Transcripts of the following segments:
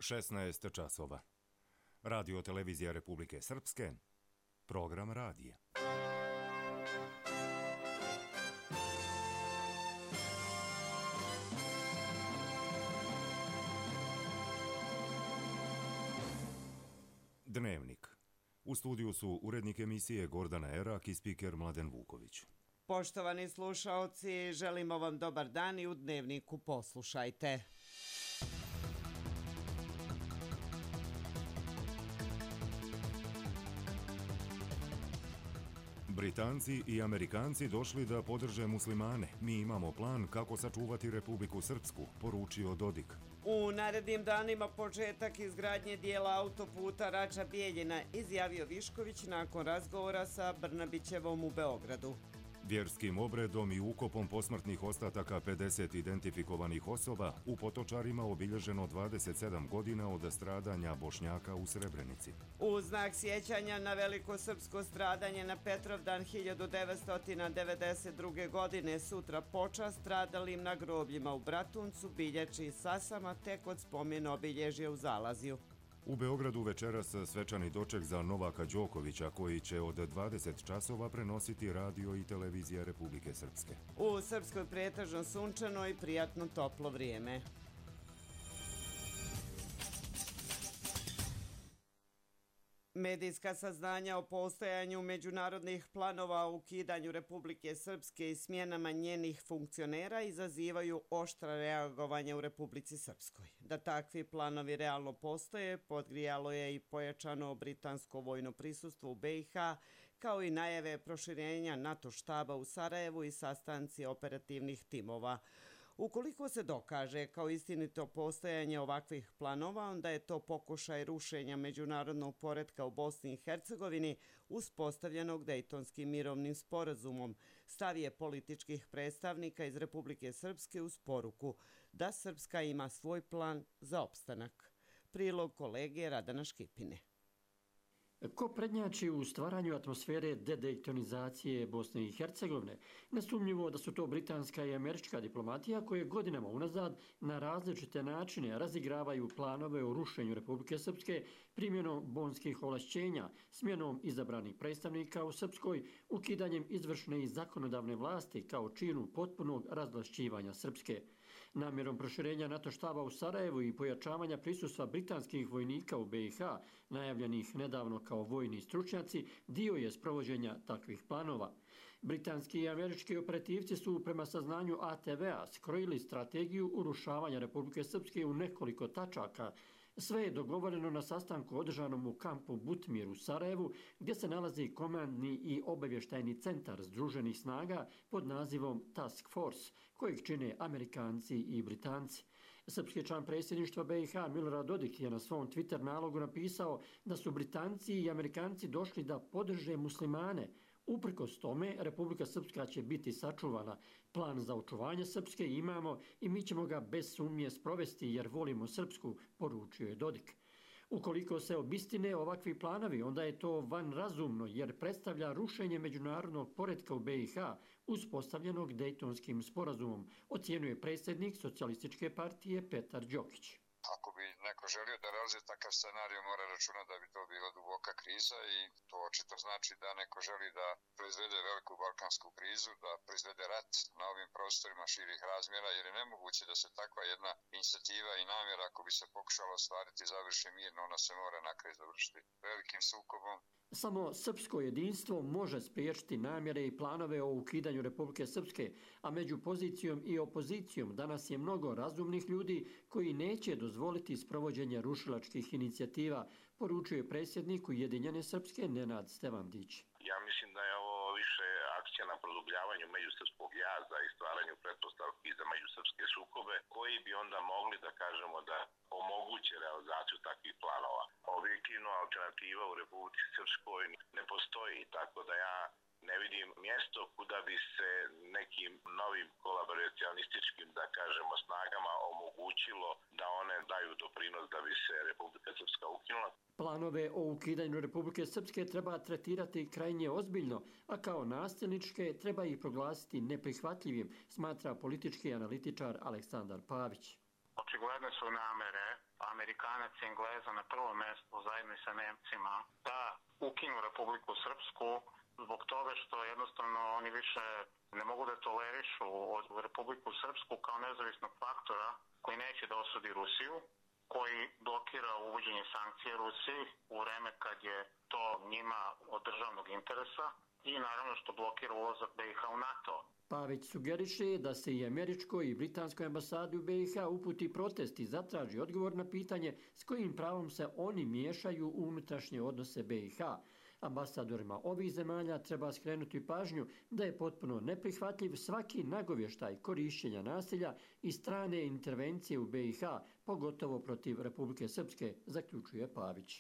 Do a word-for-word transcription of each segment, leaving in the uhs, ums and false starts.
šesnaest časova. Radio televizija Republike Srpske, program radija. Dnevnik. U studiju su urednik emisije Gordana Erak i spiker Mladen Vuković. Poštovani slušaoci, želimo vam dobar dan i u Dnevniku poslušajte. Britanci i Amerikanci došli da podrže muslimane. Mi imamo plan kako sačuvati Republiku Srpsku, poručio Dodik. U narednim danima početak izgradnje dijela autoputa Rača-Bijeljina, izjavio Višković nakon razgovora sa Brnabićevom u Beogradu. Vjerskim obredom i ukopom posmrtnih ostataka pedeset identifikovanih osoba u Potočarima obilježeno dvadeset sedam godina od stradanja Bošnjaka u Srebrenici. U znak sjećanja na veliko srpsko stradanje na Petrovdan hiljadu devetsto devedeset druge. godine sutra počast stradalim na grobljima u Bratuncu, Bilječi i Sasama te kod spomen obilježja u Zalaziju. U Beogradu večeras svečani doček za Novaka Đokovića koji će od dvadeset časova prenositi radio i televizija Republike Srpske. U Srpskoj pretežno sunčano i prijatno toplo vrijeme. Medijska saznanja o postojanju međunarodnih planova o ukidanju Republike Srpske i smjenama njenih funkcionera izazivaju oštra reagovanja u Republici Srpskoj. Da takvi planovi realno postoje, podgrijalo je i pojačano britansko vojno prisustvo u be i ha, kao i najave proširenja NATO štaba u Sarajevu i sastanci operativnih timova. Ukoliko se dokaže kao istinito postojanje ovakvih planova, onda je to pokušaj rušenja međunarodnog poretka u Bosni i Hercegovini uspostavljenog Dejtonskim mirovnim sporazumom, stav je političkih predstavnika iz Republike Srpske uz poruku da Srpska ima svoj plan za opstanak. Prilog kolege Radana Škipine. Ko prednjači u stvaranju atmosfere dedejtonizacije Bosne i Hercegovine? Nesumnjivo da su to britanska i američka diplomatija koje godinama unazad na različite načine razigravaju planove o rušenju Republike Srpske primjenom bonskih ovlašćenja, smjenom izabranih predstavnika u Srpskoj, ukidanjem izvršne i zakonodavne vlasti kao činu potpunog razvlašćivanja Srpske. Namjerom proširenja NATO štaba u Sarajevu i pojačavanja prisustva britanskih vojnika u be i ha, najavljenih nedavno kao vojni stručnjaci, dio je sprovođenja takvih planova. Britanski i američki operativci su prema saznanju a te ve-a skrojili strategiju urušavanja Republike Srpske u nekoliko tačaka. Sve je dogovoreno na sastanku održanom u kampu Butmir u Sarajevu, gdje se nalazi komandni i obavještajni centar združenih snaga pod nazivom Task Force, kojeg čine Amerikanci i Britanci. Srpski član predsjedništva be i ha Milorad Dodik je na svom Twitter nalogu napisao da su Britanci i Amerikanci došli da podrže muslimane. Uprkos tome, Republika Srpska će biti sačuvana. Plan za očuvanje Srpske imamo i mi ćemo ga bez sumnje sprovesti jer volimo Srpsku, poručio je Dodik. Ukoliko se obistine ovakvi planovi, onda je to vanrazumno jer predstavlja rušenje međunarodnog poretka u be i ha uspostavljenog Dejtonskim sporazumom, ocjenjuje predsjednik Socijalističke partije Petar Đokić. Ako bi neko želio da realizuje takav scenarij, mora računati da bi to bila duboka kriza i to očito znači da neko želi da proizvede veliku balkansku krizu, da proizvede rat na ovim prostorima širih razmjera, jer je nemoguće da se takva jedna inicijativa i namjera, ako bi se pokušalo ostvariti, završi mirno, ona se mora na kraju završiti velikim sukobom. Samo srpsko jedinstvo može spriječiti namjere i planove o ukidanju Republike Srpske, a među pozicijom i opozicijom danas je mnogo razumnih ljudi koji neće dozvoliti sprovođenje rušilačkih inicijativa, poručuje predsjednik Ujedinjene Srpske Nenad Stevandić. Ja mislim da je ovo više akcija na produbljavanju međusrpskog jaza i stvaranju pretpostavki za međusrpske sukobe, koji bi onda mogli da kažemo da omoguće realizaciju takvih planova. Objektivno alternativa u Republici Srpskoj ne postoji, tako da ja ne vidim mjesto kuda bi se nekim novim kolaboracionističkim, da kažemo, snagama omogućilo da one daju doprinos da bi se Republika Srpska ukinula. Planove o ukidanju Republike Srpske treba tretirati krajnje ozbiljno, a kao nasilničke treba ih proglasiti neprihvatljivim, smatra politički analitičar Aleksandar Pavić. Očigledne su namere Amerikanac i Engleza na prvom mjestu zajedno sa Nemcima da ukinu Republiku Srpsku zbog toga što jednostavno oni više ne mogu da tolerišu Republiku Srpsku kao nezavisnog faktora koji neće da osudi Rusiju, koji blokira uvođenje sankcije Rusiji u vreme kad je to njima od državnog interesa i naravno što blokira ulazak B i H u NATO. Pavić sugeriše da se i američkoj i britanskoj ambasadi u B i H uputi protest i zatraži odgovor na pitanje s kojim pravom se oni miješaju u unutrašnje odnose B i H. Ambasadorima ovih zemalja treba skrenuti pažnju da je potpuno neprihvatljiv svaki nagovještaj korišćenja nasilja i strane intervencije u B i H, pogotovo protiv Republike Srpske, zaključuje Pavić.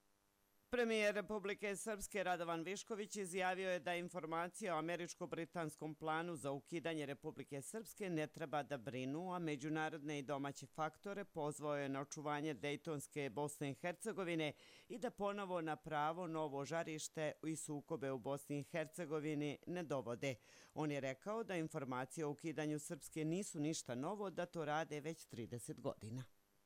Premijer Republike Srpske Radovan Višković izjavio je da informacija o američko-britanskom planu za ukidanje Republike Srpske ne treba da brinu, a međunarodne i domaće faktore pozvao je na očuvanje Dejtonske Bosne i Hercegovine i da ponovo na pravo novo žarište i sukobe u Bosni i Hercegovini ne dovode. On je rekao da informacije o ukidanju Srpske nisu ništa novo, da to rade već trideset godina.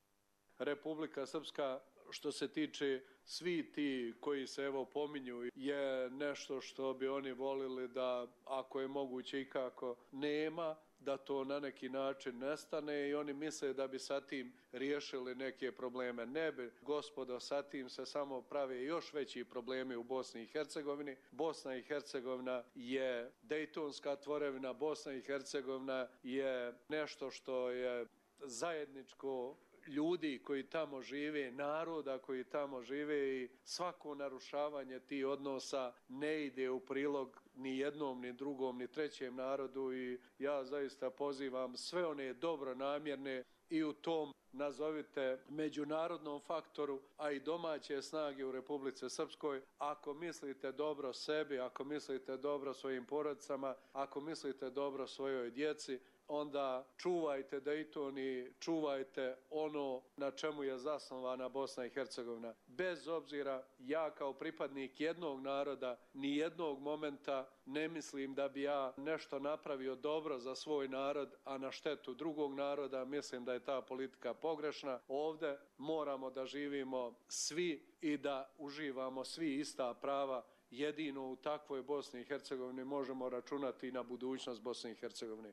Republika Srpska, što se tiče svi ti koji se evo pominju, je nešto što bi oni volili da, ako je moguće i kako, nema, da to na neki način nestane i oni misle da bi sa tim riješili neke probleme. Ne bi, gospodo, sa tim se samo prave još veći problemi u Bosni i Hercegovini. Bosna i Hercegovina je dejtonska tvorevina, Bosna i Hercegovina je nešto što je zajedničko ljudi koji tamo žive, naroda koji tamo žive i svako narušavanje tih odnosa ne ide u prilog ni jednom, ni drugom, ni trećem narodu i ja zaista pozivam sve one dobronamjerne i u tom, nazovite, međunarodnom faktoru, a i domaće snage u Republici Srpskoj, ako mislite dobro sebi, ako mislite dobro svojim porodicama, ako mislite dobro svojoj djeci, onda čuvajte Dejton i čuvajte ono na čemu je zasnovana Bosna i Hercegovina. Bez obzira, ja kao pripadnik jednog naroda, ni jednog momenta ne mislim da bi ja nešto napravio dobro za svoj narod, a na štetu drugog naroda. Mislim da je ta politika pogrešna. Ovdje moramo da živimo svi i da uživamo svi ista prava. Jedino u takvoj Bosni i Hercegovini možemo računati na budućnost Bosne i Hercegovine.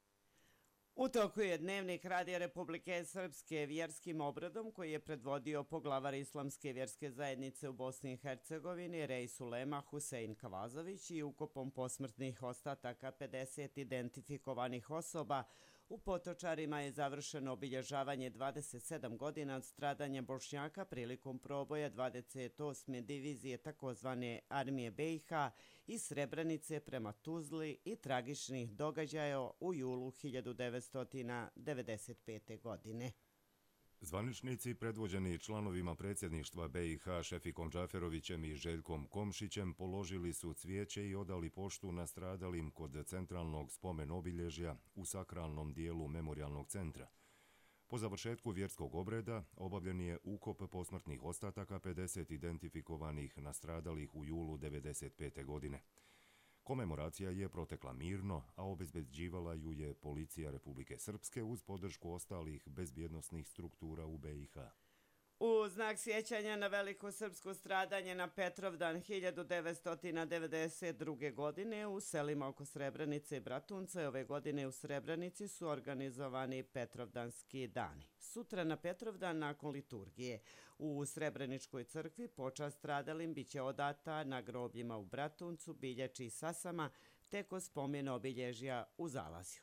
U toku je Dnevnik Radija Republike Srpske vjerskim obredom koji je predvodio poglavar Islamske vjerske zajednice u Bosni i Hercegovini Reis Ulema Husein Kavazović i ukopom posmrtnih ostataka pedeset identifikovanih osoba u Potočarima je završeno obilježavanje dvadeset sedam godina od stradanja Bošnjaka prilikom proboja dvadeset osme divizije takozvane Armije B i H iz Srebrenice prema Tuzli i tragičnih događaja u julu hiljadu devetsto devedeset pete. godine. Zvaničnici predvođeni članovima predsjedništva B i H Šefikom Džaferovićem i Željkom Komšićem položili su cvijeće i odali poštu nastradalim kod centralnog spomen obilježja u sakralnom dijelu memorijalnog centra. Po završetku vjerskog obreda obavljen je ukop posmrtnih ostataka pedeset identifikovanih nastradalih u julu devedeset pete. godine. Komemoracija je protekla mirno, a obezbeđivala ju je policija Republike Srpske uz podršku ostalih bezbjednosnih struktura u B i H. U znak sjećanja na veliko srpsko stradanje na Petrovdan hiljadu devetsto devedeset druge. godine u selima oko Srebrenice i Bratunca ove godine u Srebrenici su organizovani Petrovdanski dani. Sutra na Petrovdan nakon liturgije u Srebreničkoj crkvi počast stradalim biće odata na grobljima u Bratuncu, Bilječi i Sasama te kod spomena obilježja u Zalazju.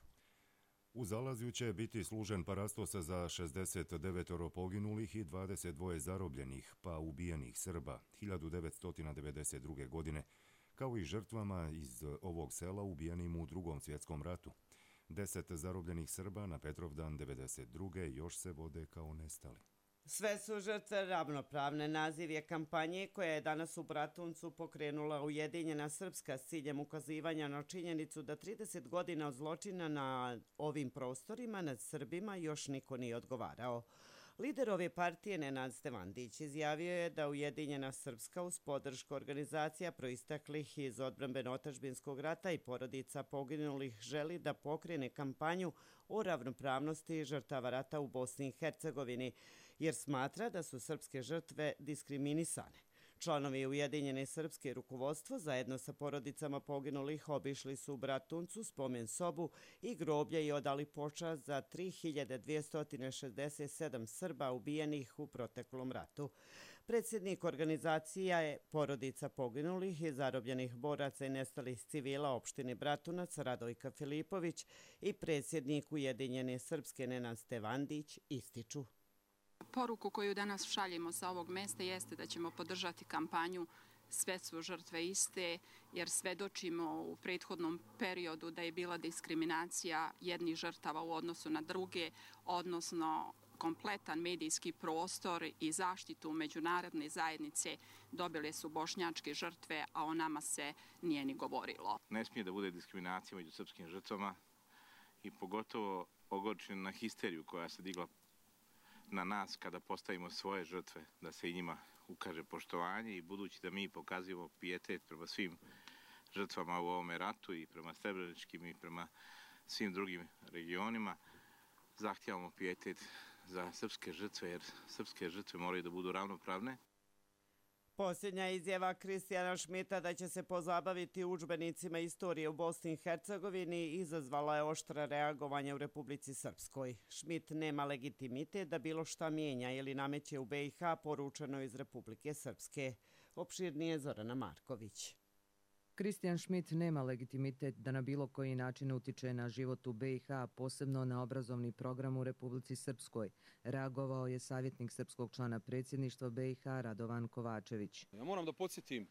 U Zalazju će biti služen parastosa za šezdeset devet poginulih i dvadeset dva zarobljenih pa ubijenih Srba hiljadu devetsto devedeset druge. godine, kao i žrtvama iz ovog sela ubijenim u Drugom svjetskom ratu. Deset zarobljenih Srba na Petrovdan devedeset druge. još se vode kao nestali. Sve su žrtve ravnopravne. Naziv je kampanje koja je danas u Bratuncu pokrenula Ujedinjena Srpska s ciljem ukazivanja na činjenicu da trideset godina od zločina na ovim prostorima nad Srbima još niko nije odgovarao. Lider ove partije Nenad Stevandić izjavio je da Ujedinjena Srpska uz podršku organizacija proisteklih iz odbrambeno-otadžbinskog rata i porodica poginulih želi da pokrene kampanju o ravnopravnosti žrtava rata u Bosni i Hercegovini jer smatra da su srpske žrtve diskriminisane. Članovi Ujedinjene srpske rukovodstvo zajedno sa porodicama poginulih obišli su u Bratuncu spomen sobu i groblje i odali počast za tri hiljade dvjesto šezdeset sedam Srba ubijenih u proteklom ratu. Predsjednik organizacija je porodica poginulih i zarobljenih boraca i nestalih civila opštine Bratunac Radojka Filipović i predsjednik Ujedinjene srpske Nenad Stevandić ističu. Poruku koju danas šaljemo sa ovog mesta jeste da ćemo podržati kampanju Sve su žrtve iste, jer svedočimo u prethodnom periodu da je bila diskriminacija jednih žrtava u odnosu na druge, odnosno kompletan medijski prostor i zaštitu međunarodne zajednice dobile su bošnjačke žrtve, a o nama se nije ni govorilo. Ne smije da bude diskriminacija među srpskim žrtvama i pogotovo ogorčen na histeriju koja se digla na nas kada postavimo svoje žrtve, da se i njima ukaže poštovanje i budući da mi pokazujemo pijetet prema svim žrtvama u ovome ratu i prema srebreničkim i prema svim drugim regionima, zahtijevamo pijetet za srpske žrtve, jer srpske žrtve moraju da budu ravnopravne. Posljednja izjava Kristijana Šmita da će se pozabaviti udžbenicima istorije u Bosni i Hercegovini izazvala je oštra reagovanja u Republici Srpskoj. Šmit nema legitimitet da bilo šta mijenja ili nameće u B i H, poručeno iz Republike Srpske. Opširnije Zorana Marković. Kristijan Šmit nema legitimitet da na bilo koji način utiče na život u B i H, posebno na obrazovni program u Republici Srpskoj. Reagovao je savjetnik srpskog člana predsjedništva B i H Radovan Kovačević. Ja moram da podsjetim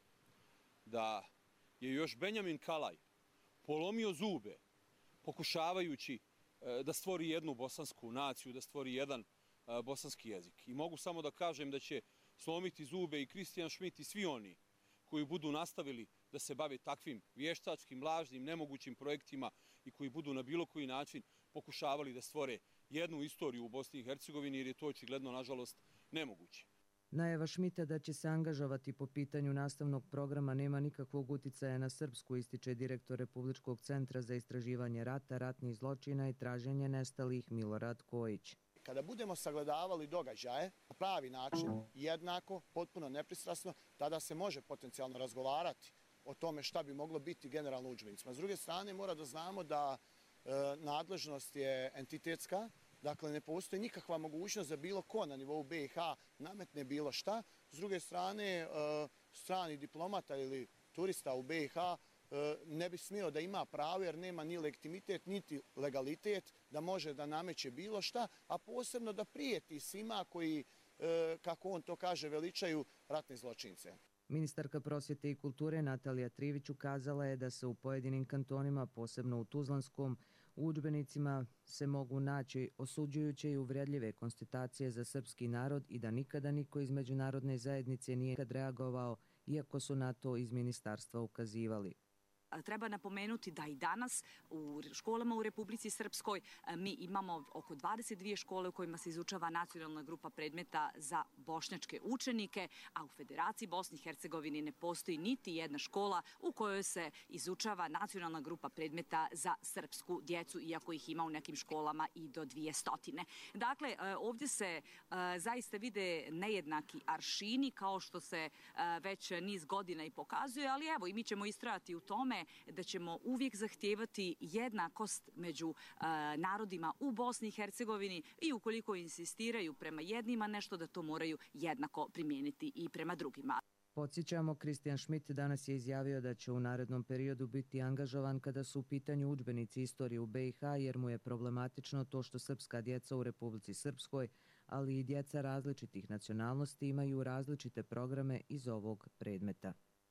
da je još Benjamin Kalaj polomio zube pokušavajući da stvori jednu bosansku naciju, da stvori jedan bosanski jezik. I mogu samo da kažem da će slomiti zube i Kristijan Šmit i svi oni koji budu nastavili da se bave takvim vještačkim, lažnim, nemogućim projektima i koji budu na bilo koji način pokušavali da stvore jednu istoriju u Bosni i Hercegovini, jer je to očigledno, nažalost, nemoguće. Najava Šmita da će se angažovati po pitanju nastavnog programa nema nikakvog uticaja na Srpsku, ističe direktor Republičkog centra za istraživanje rata, ratnih zločina i traženje nestalih Milorad Kojić. Kada budemo sagledavali događaje na pravi način, jednako, potpuno nepristrasno, tada se može potencijalno razgovarati o tome šta bi moglo biti generalno u udžbenicima. S druge strane, mora da znamo da e, nadležnost je entitetska, dakle ne postoji nikakva mogućnost da bilo ko na nivou B i H nametne bilo šta. S druge strane, e, strani diplomata ili turista u B i H ne bi smio da ima pravo, jer nema ni legitimitet, niti legalitet da može da nameće bilo šta, a posebno da prijeti svima koji, kako on to kaže, veličaju ratne zločince. Ministarka prosvjete i kulture Natalija Trivić ukazala je da se u pojedinim kantonima, posebno u Tuzlanskom, u udžbenicima se mogu naći osuđujuće i uvredljive konstatacije za srpski narod i da nikada niko iz međunarodne zajednice nije reagovao, iako su na to iz ministarstva ukazivali. Treba napomenuti da i danas u školama u Republici Srpskoj mi imamo oko dvadeset dvije škole u kojima se izučava nacionalna grupa predmeta za bošnjačke učenike, a u Federaciji Bosne i Hercegovine ne postoji niti jedna škola u kojoj se izučava nacionalna grupa predmeta za srpsku djecu, iako ih ima u nekim školama i do dvije stotine. Dakle, ovdje se zaista vide nejednaki aršini, kao što se već niz godina i pokazuje, ali evo i mi ćemo istrajati u tome da ćemo uvijek zahtijevati jednakost među uh, narodima u Bosni i Hercegovini i ukoliko insistiraju prema jednima nešto, da to moraju jednako primijeniti i prema drugima. Podsjećamo, Kristijan Šmit danas je izjavio da će u narednom periodu biti angažovan kada su u pitanju udžbenici istorije u B i H, jer mu je problematično to što srpska djeca u Republici Srpskoj, ali i djeca različitih nacionalnosti imaju različite programe iz ovog predmeta.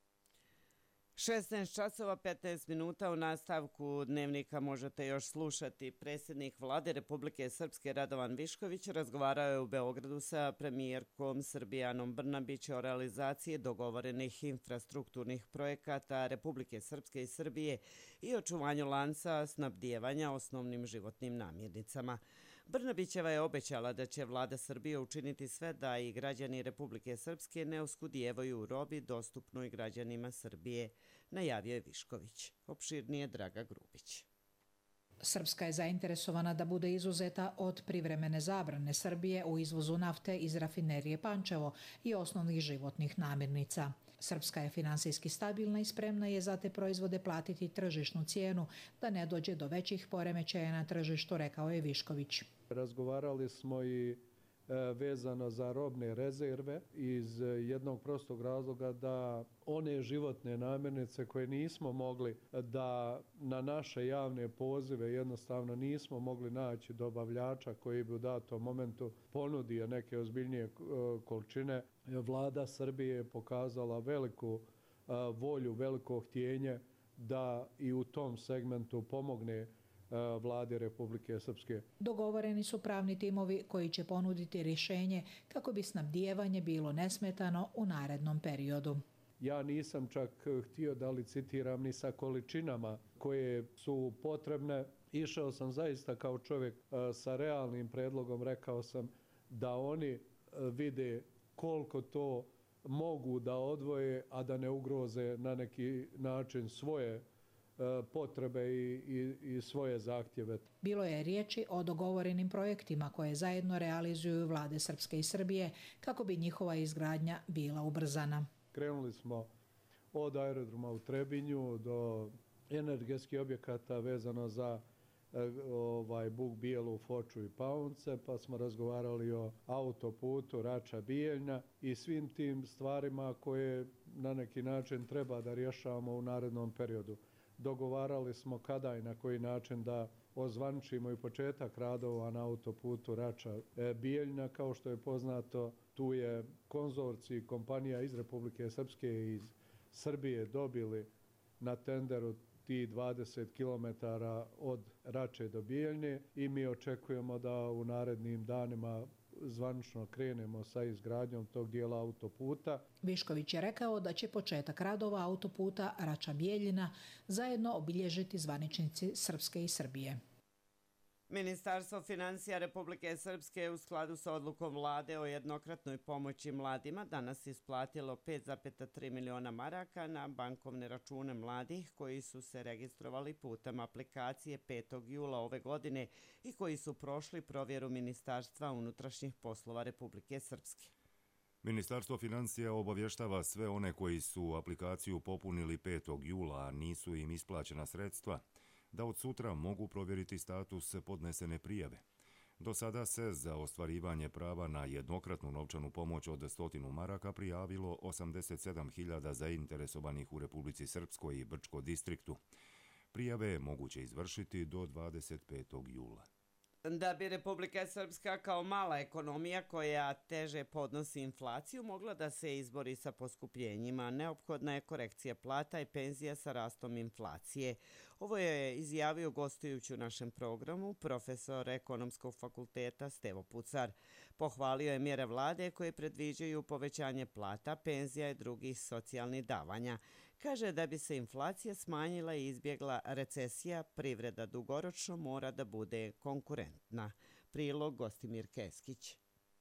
šesnaest časova petnaest minuta u nastavku dnevnika možete još slušati. Predsjednik Vlade Republike Srpske Radovan Višković razgovarao je u Beogradu sa premijerkom Srbijanom Brnabić o realizaciji dogovorenih infrastrukturnih projekata Republike Srpske i Srbije i očuvanju lanca snabdijevanja osnovnim životnim namirnicama. Brnabićeva je obećala da će vlada Srbije učiniti sve da i građani Republike Srpske ne oskudijevaju u robi dostupnoj građanima Srbije, najavio je Višković. Opširnije Draga Grubić. Srpska je zainteresovana da bude izuzeta od privremene zabrane Srbije u izvozu nafte iz rafinerije Pančevo i osnovnih životnih namirnica. Srpska je finansijski stabilna i spremna je za te proizvode platiti tržišnu cijenu da ne dođe do većih poremećaja na tržištu, rekao je Višković. Razgovarali smo i vezano za robne rezerve iz jednog prostog razloga da one životne namirnice koje nismo mogli da na naše javne pozive jednostavno nismo mogli naći dobavljača koji bi u datom momentu ponudio neke ozbiljnije količine. Vlada Srbije je pokazala veliku volju, veliko htjenje da i u tom segmentu pomogne vlade Republike Srpske. Dogovoreni su pravni timovi koji će ponuditi rješenje kako bi snabdijevanje bilo nesmetano u narednom periodu. Ja nisam čak htio da licitiram ni sa količinama koje su potrebne. Išao sam zaista kao čovjek sa realnim predlogom, rekao sam da oni vide koliko to mogu da odvoje, a da ne ugroze na neki način svoje potrebe i, i, i svoje zahtjeve. Bilo je riječi o dogovorenim projektima koje zajedno realizuju vlade Srpske i Srbije kako bi njihova izgradnja bila ubrzana. Krenuli smo od aerodroma u Trebinju do energetskih objekata vezano za ovaj Buk Bijelu, Foču i Paunce, pa smo razgovarali o autoputu Rača-Bijeljna i svim tim stvarima koje na neki način treba da rješavamo u narednom periodu. Dogovarali smo kada i na koji način da ozvančimo i početak radova na autoputu Rača-Bijeljna. Kao što je poznato, tu je konzorcij kompanija iz Republike Srpske i iz Srbije dobili na tenderu ti dvadeset kilometara od Rače do Bijeljne i mi očekujemo da u narednim danima zvanično krenemo sa izgradnjom tog dijela autoputa. Višković je rekao da će početak radova autoputa Rača-Bijeljina zajedno obilježiti zvaničnici Srpske i Srbije. Ministarstvo financija Republike Srpske u skladu sa odlukom vlade o jednokratnoj pomoći mladima danas isplatilo pet zarez tri miliona maraka na bankovne račune mladih koji su se registrovali putem aplikacije petog jula ove godine i koji su prošli provjeru Ministarstva unutrašnjih poslova Republike Srpske. Ministarstvo financija obavještava sve one koji su aplikaciju popunili petog jula, a nisu im isplaćena sredstva, da od sutra mogu provjeriti status podnesene prijave. Do sada se za ostvarivanje prava na jednokratnu novčanu pomoć od stotinu maraka prijavilo osamdeset sedam hiljada zainteresovanih u Republici Srpskoj i Brčko distriktu. Prijave je moguće izvršiti do dvadeset petog jula. Da bi Republika Srpska kao mala ekonomija koja teže podnosi inflaciju mogla da se izbori sa poskupljenjima, neophodna je korekcija plata i penzija sa rastom inflacije. Ovo je izjavio gostujući u našem programu profesor Ekonomskog fakulteta Stevo Pucar. Pohvalio je mjere vlade koje predviđaju povećanje plata, penzija i drugih socijalnih davanja. Kaže da bi se inflacija smanjila i izbjegla recesija, privreda dugoročno mora da bude konkurentna. Prilog Gostimir Keskić.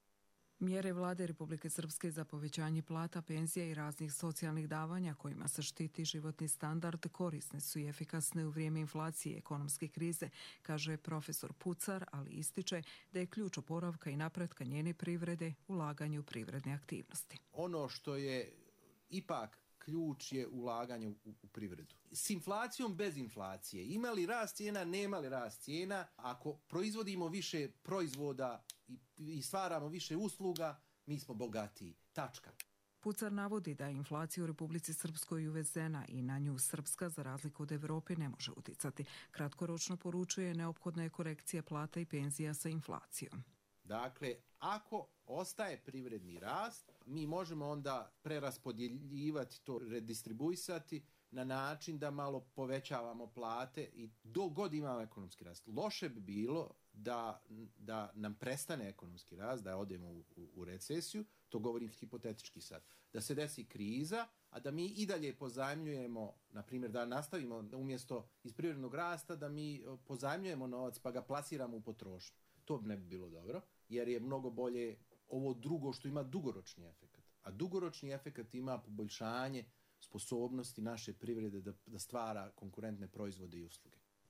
Mjere vlade Republike Srpske za povećanje plata, penzija i raznih socijalnih davanja kojima se štiti životni standard korisne su i efikasne u vrijeme inflacije i ekonomske krize, kaže profesor Pucar, ali ističe da je ključ oporavka i napretka njene privrede ulaganje u privredne aktivnosti. Ono što je ipak ključ je ulaganje u, u privredu. S inflacijom, bez inflacije. Ima li rast cijena, nema li rast cijena? Ako proizvodimo više proizvoda i, i stvaramo više usluga, mi smo bogatiji. Tačka. Pucar navodi da je inflacija u Republici Srpskoj uvezena i na nju Srpska, za razliku od Evrope, ne može uticati. Kratkoročno poručuje neophodna je korekcija plata i penzija sa inflacijom. Dakle, ako ostaje privredni rast, mi možemo onda preraspodjeljivati to, redistribuisati na način da malo povećavamo plate i dok god imamo ekonomski rast. Loše bi bilo da, da nam prestane ekonomski rast, da odemo u, u, u recesiju, to govorim hipotetički sad, da se desi kriza, a da mi i dalje pozajmljujemo, na primjer da nastavimo umjesto iz privrednog rasta, da mi pozajmljujemo novac pa ga plasiramo u potrošnju. To ne bi bilo dobro, jer je mnogo bolje ovo drugo što ima dugoročni efekat. A dugoročni efekat ima poboljšanje sposobnosti naše privrede da, da stvara konkurentne proizvode i usluge.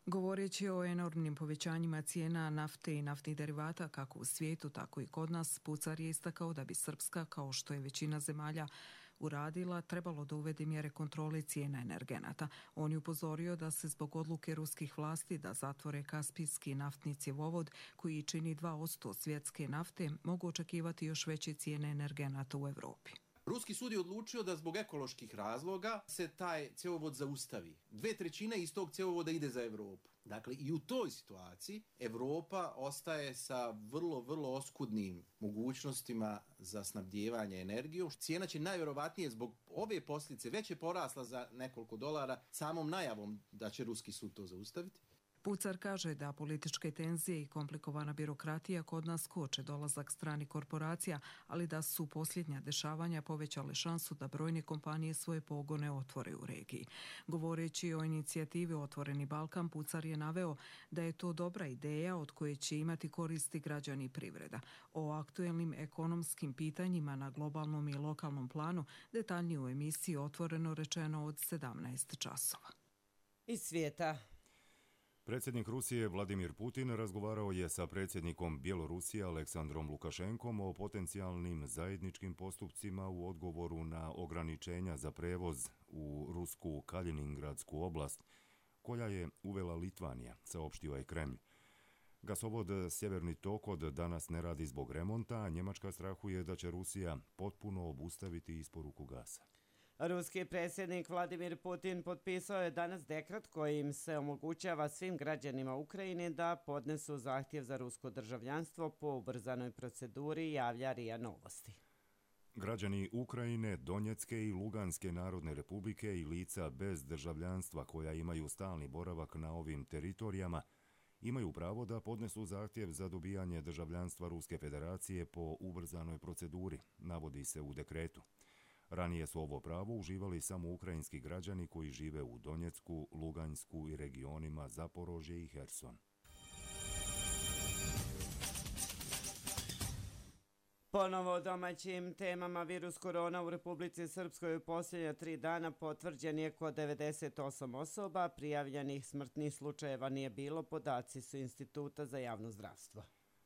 Govoreći o enormnim povećanjima cijena nafte i naftnih derivata kako u svijetu, tako i kod nas, Pucar je istakao da bi Srpska, kao što je većina zemalja uradila, trebalo da uvede mjere kontrole cijena energenata. On je upozorio da se zbog odluke ruskih vlasti da zatvore Kaspijski naftni cjevovod, koji čini dva posto svjetske nafte, mogu očekivati još veće cijene energenata u Evropi. Ruski sud je odlučio da zbog ekoloških razloga se taj cjevovod zaustavi. Dve trećine iz tog cjevovoda ide za Evropu. Dakle, i u toj situaciji Evropa ostaje sa vrlo, vrlo oskudnim mogućnostima za snabdijevanje energijom. Cijena će najvjerovatnije zbog ove posljedice već je porasla za nekoliko dolara samom najavom da će ruski sud to zaustaviti. Pucar kaže da političke tenzije i komplikovana birokratija kod nas koče dolazak stranih korporacija, ali da su posljednja dešavanja povećale šansu da brojne kompanije svoje pogone otvore u regiji. Govoreći o inicijativi Otvoreni Balkan, Pucar je naveo da je to dobra ideja od koje će imati koristi građani i privreda. O aktuelnim ekonomskim pitanjima na globalnom i lokalnom planu detaljnije u emisiji Otvoreno rečeno od sedamnaest časova. Iz svijeta. Predsjednik Rusije Vladimir Putin razgovarao je sa predsjednikom Bjelorusije Aleksandrom Lukašenkom o potencijalnim zajedničkim postupcima u odgovoru na ograničenja za prevoz u rusku Kaliningradsku oblast, koja je uvela Litvanija, saopštio je Kremlj. Gasovod Sjeverni tok od danas ne radi zbog remonta, a Njemačka strahuje da će Rusija potpuno obustaviti isporuku gasa. Ruski predsjednik Vladimir Putin potpisao je danas dekret kojim se omogućava svim građanima Ukrajine da podnesu zahtjev za rusko državljanstvo po ubrzanoj proceduri, javlja R I A Novosti. Građani Ukrajine, Donjecke i Luganske narodne republike i lica bez državljanstva koja imaju stalni boravak na ovim teritorijama imaju pravo da podnesu zahtjev za dobijanje državljanstva Ruske federacije po ubrzanoj proceduri, navodi se u dekretu. Ranije su ovo pravo uživali samo ukrajinski građani koji žive u Donjecku, Lugansku i regionima Zaporožje i Herson. Ponovo o domaćim temama. Virus korona u Republici Srpskoj u posljednja tri dana potvrđen je kod devedeset osam osoba. Prijavljenih smrtnih slučajeva nije bilo, podaci su Instituta za javno zdravstvo.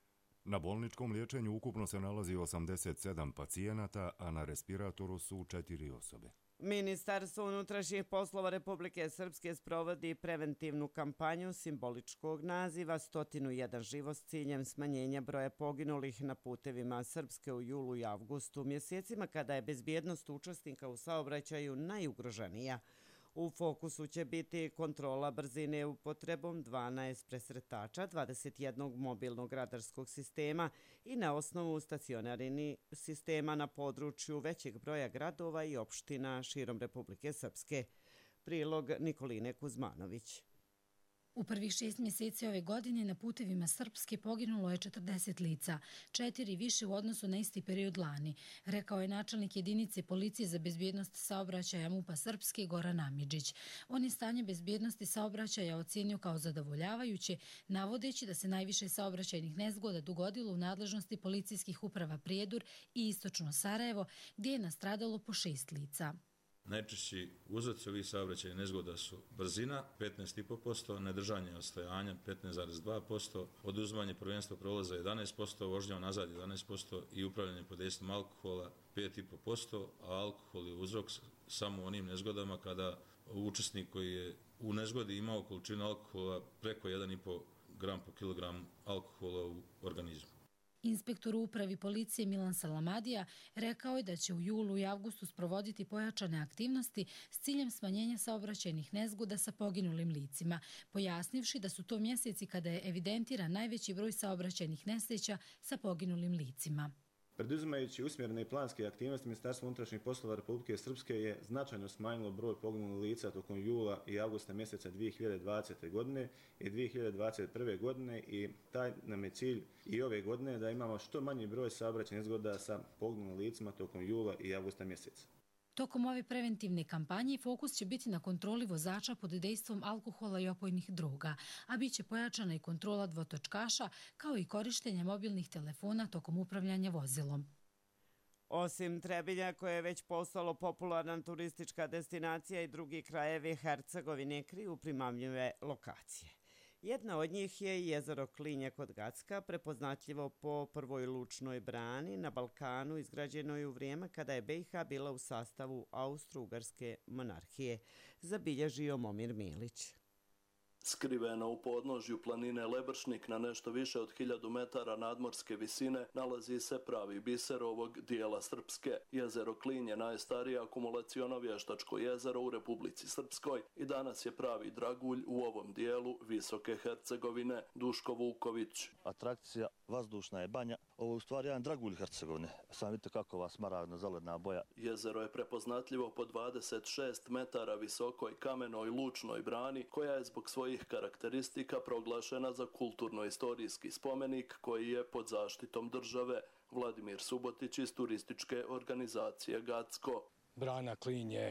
Na bolničkom liječenju ukupno se nalazi osamdeset sedam pacijenata, a na respiratoru su četiri osobe. Ministarstvo unutrašnjih poslova Republike Srpske sprovodi preventivnu kampanju simboličkog naziva sto jedan život s ciljem smanjenja broja poginulih na putevima Srpske u julu i avgustu, mjesecima kada je bezbjednost učesnika u saobraćaju najugroženija. U fokusu će biti kontrola brzine upotrebom dvanaest presretača, dvadeset jedan mobilnog radarskog sistema i na osnovu stacionarnih sistema na području većeg broja gradova i opština širom Republike Srpske. Prilog Nikoline Kuzmanović. U prvih šest mjeseci ove godine na putevima Srpske poginulo je četrdeset lica, četiri više u odnosu na isti period lani, rekao je načelnik jedinice Policije za bezbjednost saobraćaja MUP-a Srpske Goran Amidžić. On je stanje bezbjednosti saobraćaja ocijenio kao zadovoljavajuće, navodeći da se najviše saobraćajnih nezgoda dogodilo u nadležnosti policijskih uprava Prijedor i Istočno Sarajevo, gdje je nastradalo po šest lica. Najčešći uzroci ovih saobraćajnih nezgoda su brzina petnaest zarez pet posto, nedržanje odstojanja petnaest zarez dva posto, oduzimanje prvenstva prolaza jedanaest posto, vožnja nazad jedanaest posto i upravljanje pod dejstvom alkohola pet zarez pet posto, a alkohol je uzrok samo u onim nezgodama kada učesnik koji je u nezgodi imao količinu alkohola preko jedan zarez pet gram po kilogram alkohola u organizmu. Inspektor u upravi policije Milan Salamadija rekao je da će u julu i avgustu sprovoditi pojačane aktivnosti s ciljem smanjenja saobraćajnih nezgoda sa poginulim licima, pojasnivši da su to mjeseci kada je evidentiran najveći broj saobraćajnih nesreća sa poginulim licima. Preduzimajući usmjerene i planske aktivnosti, Ministarstvo unutrašnjih poslova Republike Srpske je značajno smanjilo broj poginulih lica tokom jula i avgusta mjeseca dvije hiljade dvadesete. godine i dvije hiljade dvadeset prve. godine i taj nam je cilj i ove godine da imamo što manji broj saobraćajnih nezgoda sa poginulim licima tokom jula i avgusta mjeseca. Tokom ove preventivne kampanje fokus će biti na kontroli vozača pod dejstvom alkohola i opojnih droga, a bit će pojačana i kontrola dvotočkaša kao i korištenje mobilnih telefona tokom upravljanja vozilom. Osim Trebinja, koje je već postalo popularna turistička destinacija, i drugi krajevi Hercegovine kriju primamljive lokacije. Jedna od njih je jezero Klinje kod Gacka, prepoznatljivo po prvoj lučnoj brani na Balkanu izgrađenoj u vrijeme kada je B i H bila u sastavu Austro-Ugarske monarhije, zabilježio Momir Milić. Skriveno u podnožju planine Lebršnik na nešto više od hiljadu metara nadmorske visine nalazi se pravi biser ovog dijela Srpske. Jezero Klinje najstarije akumulaciono vještačko jezero u Republici Srpskoj i danas je pravi dragulj u ovom dijelu Visoke Hercegovine. Duško Vuković. Atrakcija vazdušna je banja. Ovo je u stvari jedan dragulj Hercegovine. Sam vidite kako ova smaragdno-zelena boja. Jezero je prepoznatljivo po dvadeset šest metara visokoj kamenoj lučnoj brani koja je zbog svojih karakteristika proglašena za kulturno-istorijski spomenik koji je pod zaštitom države. Vladimir Subotić iz turističke organizacije Gacko. Brana Klinje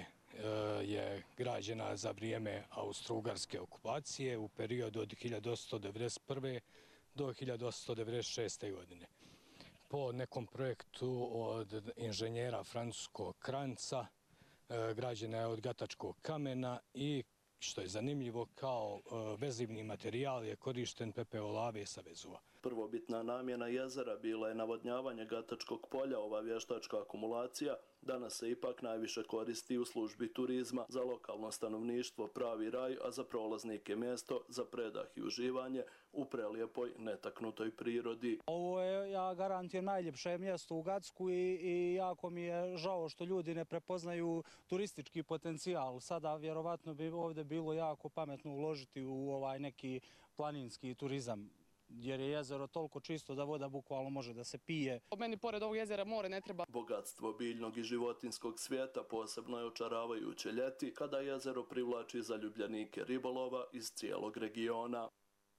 je građena za vrijeme Austro-Ugarske okupacije u periodu od hiljadu osamsto devedeset prve do hiljadu osamsto devedeset šeste. godine. Po nekom projektu od inženjera francuskog Kranca građena je od gatačkog kamena i, što je zanimljivo, kao vezivni materijal je korišten pepeo lave sa Vezova. Prvobitna namjena jezera bila je navodnjavanje Gatačkog polja. Ova vještačka akumulacija danas se ipak najviše koristi u službi turizma. Za lokalno stanovništvo pravi raj, a za prolaznike mjesto za predah i uživanje u prelijepoj netaknutoj prirodi. Ovo je, ja garantiram, najljepše mjesto u Gacku i, i jako mi je žao što ljudi ne prepoznaju turistički potencijal. Sada vjerovatno bi ovdje bilo jako pametno uložiti u ovaj neki planinski turizam, jer je jezero toliko čisto da voda bukvalno može da se pije. Meni pored ovog jezera more ne treba. Bogatstvo biljnog i životinskog svijeta posebno je očaravajuće ljeti kada jezero privlači zaljubljenike ribolova iz cijelog regiona.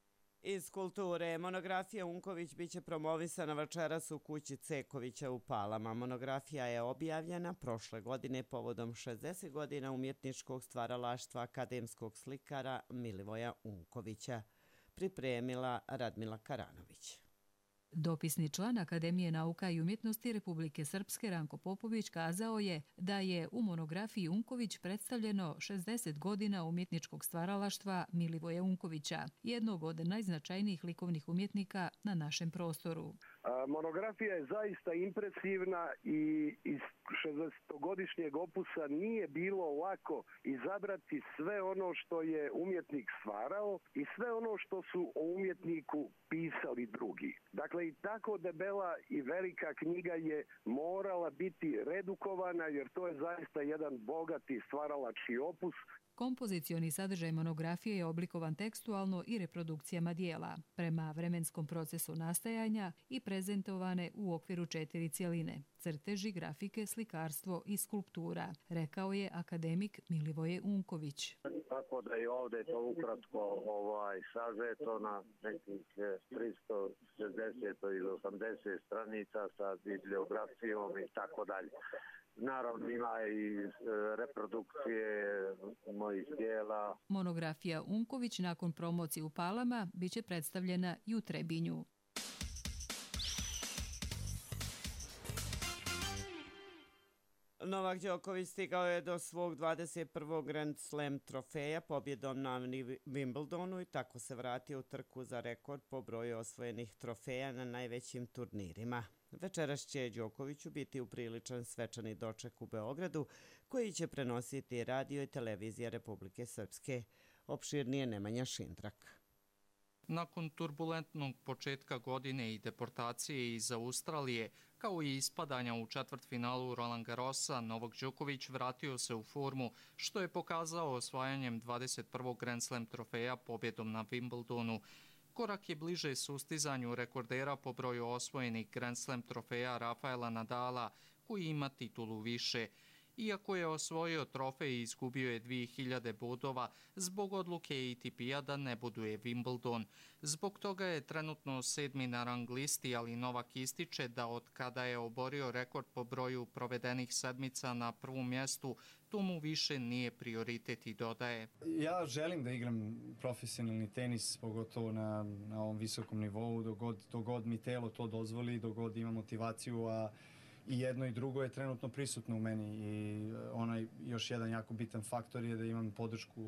Iz kulture, monografija Unković biće promovisana večeras u kući Cekovića u Palama. Monografija je objavljena prošle godine povodom šezdeset godina umjetničkog stvaralaštva akademskog slikara Milivoja Unkovića. Pripremila Radmila Karanović. Dopisni član Akademije nauka i umjetnosti Republike Srpske Ranko Popović kazao je da je u monografiji Unković predstavljeno šezdeset godina umjetničkog stvaralaštva Milivoja Unkovića, jednog od najznačajnijih likovnih umjetnika na našem prostoru. Monografija je zaista impresivna i iz šezdesetogodišnjeg opusa nije bilo lako izabrati sve ono što je umjetnik stvarao i sve ono što su o umjetniku pisali drugi. Dakle, i tako debela i velika knjiga je morala biti redukovana jer to je zaista jedan bogati stvaralački opus. Kompozicioni sadržaj monografije je oblikovan tekstualno i reprodukcijama dijela, prema vremenskom procesu nastajanja i prezentovane u okviru četiri cjeline: crteži, grafike, slikarstvo i skulptura, rekao je akademik Milivoje Unković. Tako da je ovdje to ukratko ovaj, sažeto na nekih tristo šezdeset ili osamdeset stranica sa bibliografijom i tako dalje. Naravno ima i reprodukcije mojih dijela. Monografija Unković nakon promocije u Palama biće predstavljena i u Trebinju. Novak Đoković stigao je do svog dvadeset prvog Grand Slam trofeja pobjedom na Wimbledonu i tako se vratio u trku za rekord po broju osvojenih trofeja na najvećim turnirima. Večeras će Đokoviću biti upriličan svečani doček u Beogradu koji će prenositi radio i televizija Republike Srpske. Opširnije Nemanja Šindrak. Nakon turbulentnog početka godine i deportacije iz Australije, kao i ispadanja u četvrtfinalu Roland Garrosa, Novak Đoković vratio se u formu, što je pokazao osvajanjem dvadeset prvog Grand Slam trofeja pobjedom na Wimbledonu. Korak je bliže sustizanju rekordera po broju osvojenih Grand Slam trofeja Rafaela Nadala, koji ima titulu više. Iako je osvojio trofej i izgubio je dvije hiljade bodova zbog odluke A T P-a da ne boduje Wimbledon. Zbog toga je trenutno sedmi na rang listi, ali Novak ističe da od kada je oborio rekord po broju provedenih sedmica na prvom mjestu, to mu više nije prioritet i dodaje. Ja želim da igram profesionalni tenis, pogotovo na, na ovom visokom nivou, dok god, dok god mi telo to dozvoli, dok god imam motivaciju, a i jedno i drugo je trenutno prisutno u meni i onaj još jedan jako bitan faktor je da imam podršku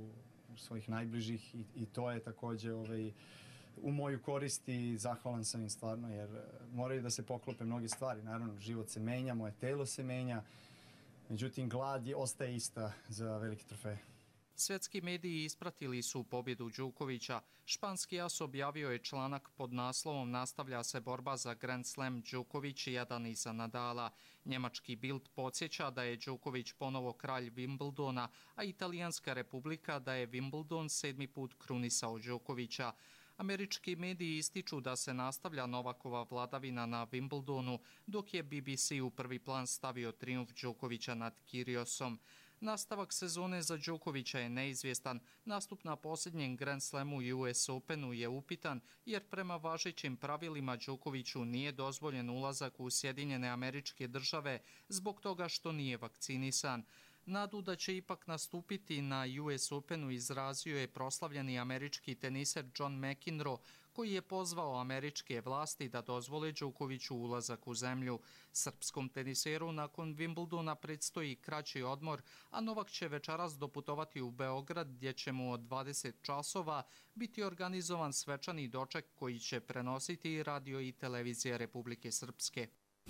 svojih najbližih i, i to je također ovaj, u moju korist i zahvalan sam im stvarno jer moraju da se poklope mnoge stvari. Naravno, život se menja, moje telo se menja, međutim glad je, ostaje ista za velike trofeje. Svjetski mediji ispratili su pobjedu Đukovića. Španski as objavio je članak pod naslovom Nastavlja se borba za Grand Slam Đuković jedan iza Nadala. Njemački Bild podsjeća da je Đuković ponovo kralj Wimbledona, a Italijanska Republika da je Wimbledon sedmi put krunisao Đukovića. Američki mediji ističu da se nastavlja Novakova vladavina na Wimbledonu, dok je B B C u prvi plan stavio trijumf Đukovića nad Kyriosom. Nastavak sezone za Đukovića je neizvjestan. Nastup na posljednjem Grand Slamu i U S Openu je upitan, jer prema važećim pravilima Đukoviću nije dozvoljen ulazak u Sjedinjene Američke Države zbog toga što nije vakcinisan. Nadu da će ipak nastupiti na U S Openu izrazio je proslavljeni američki teniser John McEnroe, koji je pozvao američke vlasti da dozvole Đukoviću ulazak u zemlju. Srpskom teniseru nakon Wimbledona predstoji kraći odmor, a Novak će večeras doputovati u Beograd gdje će mu od dvadeset časova biti organizovan svečani doček koji će prenositi radio i televizija Republike Srpske.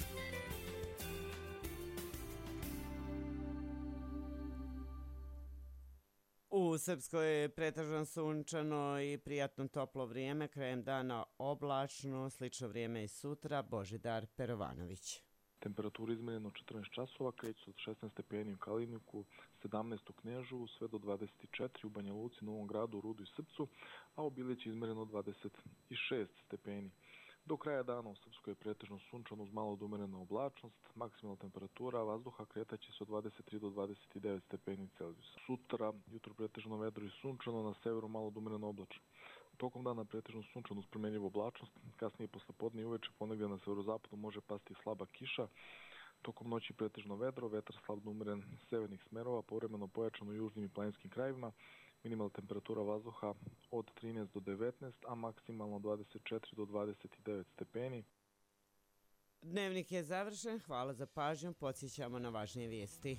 U Srpskoj je pretežno sunčano i prijatno toplo vrijeme, krajem dana oblačno, slično vrijeme i sutra. Božidar Perovanović. Temperatura izmjerena četrnaest časova, kreće se od šesnaest stepeni u Kaliniku, sedamnaest u Kneževu, sve do dvadeset četiri u Banja Luci, Novom Gradu, Rudu i Srpcu, a u Bilići izmjereno dvadeset šest stepeni. Do kraja dana u Srpskoj je pretežno sunčano uz malo od umerena oblačnost, maksimalna temperatura vazduha kretaće se od dvadeset tri do dvadeset devet stepeni Celzijusa. Sutra jutro pretežno vedro i sunčano, na severu malo od umerena oblačno. Tokom dana pretežno sunčano uz promjenjivu oblačnost, kasnije poslepodne i uveče ponegdje na severozapadu može pasti slaba kiša. Tokom noći pretežno vedro, vetar slabno umeren severnih smerova, povremeno pojačano u južnim i planinskim krajevima. Minimalna temperatura vazduha od trinaest do devetnaest, a maksimalno dvadeset četiri do dvadeset devet stepeni. Dnevnik je završen, hvala za pažnju, podsjećamo na važnije vijesti.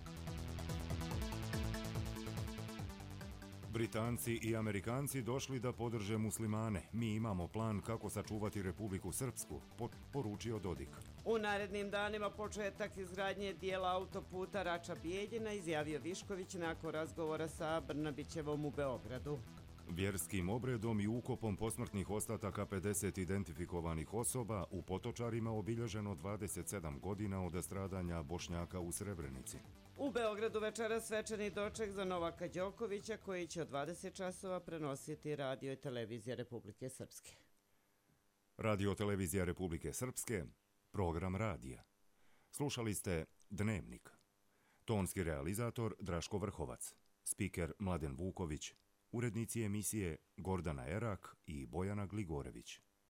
Britanci i Amerikanci došli da podrže muslimane. Mi imamo plan kako sačuvati Republiku Srpsku, poručio Dodik. U narednim danima početak izgradnje dijela autoputa Rača-Bijeljina, izjavio Višković nakon razgovora sa Brnabićevom u Beogradu. Vjerskim obredom i ukopom posmrtnih ostataka pedeset identifikovanih osoba u Potočarima obilježeno dvadeset sedam godina od stradanja Bošnjaka u Srebrenici. U Beogradu večera svečani doček za Novaka Đokovića koji će od dvadeset časova prenositi radio i televizija Republike Srpske. Radio televizija Republike Srpske, program radija. Slušali ste Dnevnik. Tonski realizator Draško Vrhovac, spiker Mladen Vuković, urednici emisije Gordana Erak i Bojana Gligorević.